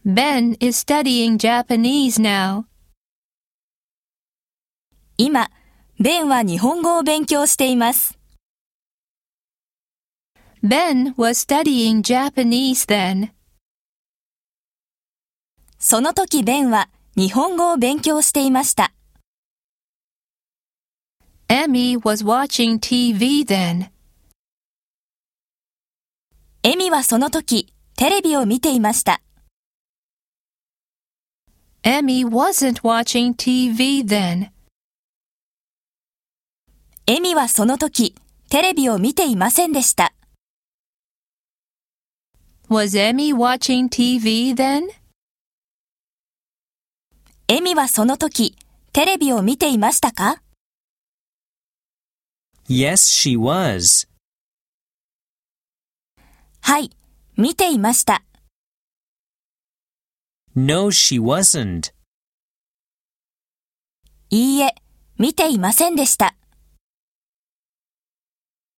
Ben is studying Japanese now. 今、ベンは日本語を勉強しています。 Ben was studying Japanese then. その時ベンは日本語を勉強していました。 Emmy was watching TV then. エミはその時テレビを見ていました。 Emmy wasn't watching TV then. エミはその時テレビを見ていませんでした。 Was Emmy watching TV then? エミはその時テレビを見ていましたか？ Yes, she was. はい、見ていました。 No, she wasn't. いいえ、見ていませんでした。